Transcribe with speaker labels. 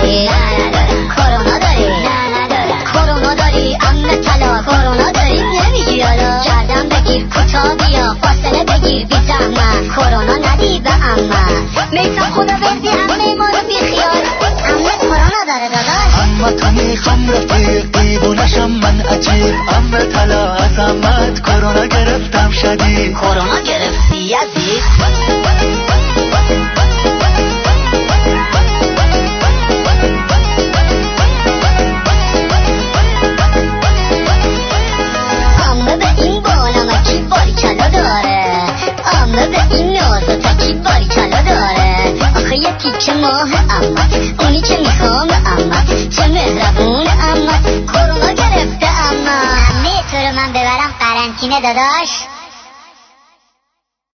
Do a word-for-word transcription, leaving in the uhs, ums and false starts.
Speaker 1: داری؟ نه ندارم. کرونا داری؟ نه ندارم. کرونا داری؟ امن طلا کرونا داری؟ نمیگی حالا گردن بگیر کوتاه بیا فاصله بگیر بی زحمت کرونا ندی به امن میتم خدا بردی همه ما رو بی خیال امن کرونا داره داداش
Speaker 2: اما تو میخوام رفیق دیوونشم من عجیب امن طلا از امت کرونا گرفتم شدید
Speaker 1: کرونا گرفتی عزیز امه به این بانمکی باری کلا داره امه به این ناز و تکی باری کلا داره آخه یه تیکه ماه امت اونی که میخوام امت چه مهربون امت کرونا گرفته امت امه تو رو من ببرم قرنطینه داداش